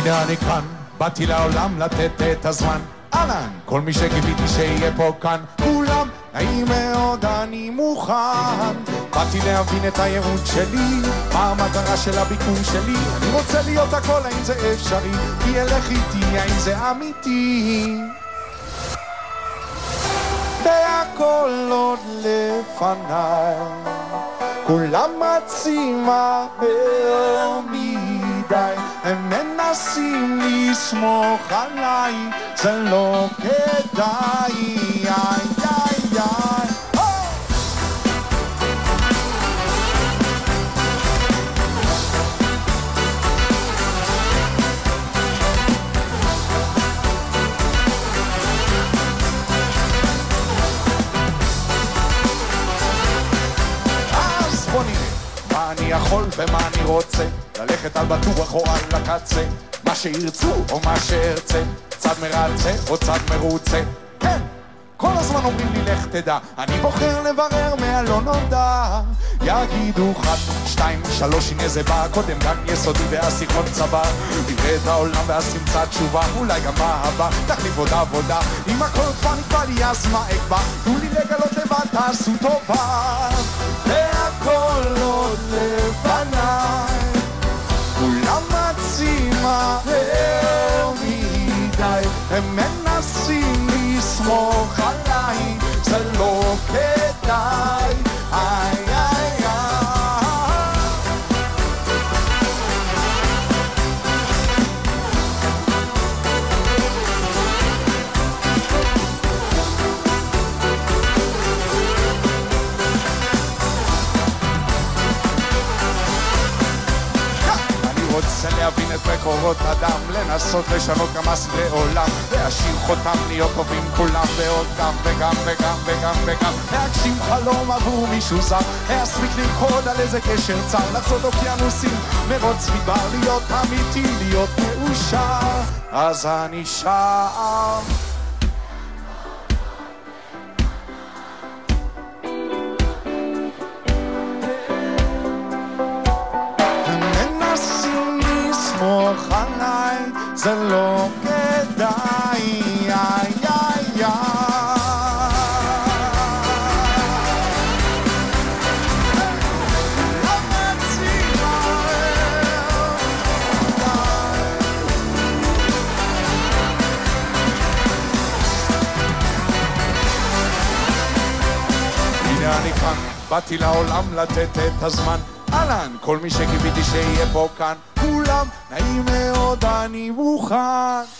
הנה אני כאן, באתי לעולם לתת את הזמן. אהלן, כל מי שקיוויתי שיהיה פה כאן, כולם נעים מאוד, אני מוכן. באתי להבין את הייעוד שלי, מה המטרה של הביקור שלי. אני רוצה להיות הכל, האם זה אפשרי? כי אלך איתי, האם זה אמיתי? והכל עוד לפניי, כולם רצים מהר מדי, הם מנסים לסמוך עליי, זה לא כדאי. אני יכול ומה אני רוצה, ללכת על בטוח או על הקצה, מה שירצו או מה שארצה, צד מרצה או צד מרוצה. כן, כל הזמן אומרים לי לך תדע, אני בוחר לברר מהלא נודע. יגידו 1, 2, 3, הנה זה בא, קודם גן יסודי והשיחות צבא, נראה את העולם ואז תמצא תשובה, אולי גם אהבה, תחליף עוד עבודה. אם הכל כבר נקבע לי אז מה אקבע, תנו לי לגלות לבד, תעשו טובה. והכל עוד לפניי, כולם רצים מהר מדי, הם מנסים לסמוך עליי, זה לא כדאי. רוצה להבין את מקורות אדם, לנסות לשנות כמה סדרי עולם, להשאיר חותם להיות טובים כולם, ועוד גם וגם וגם וגם וגם, להגשים חלום עבור מישהו זר, להספיק לרקוד על איזה קשר צר, לחצות אוקיינוסים, מרוץ מדבר, להיות אמיתי, להיות מאושר, אז אני שם. סמוך עליי, זה לא כדאי. הנה אני כאן, באתי לעולם לתת את הזמן. אהלן, כל מי שקיוויתי שיהיה פה כאן, כולם נעים מאוד, אני מוכן.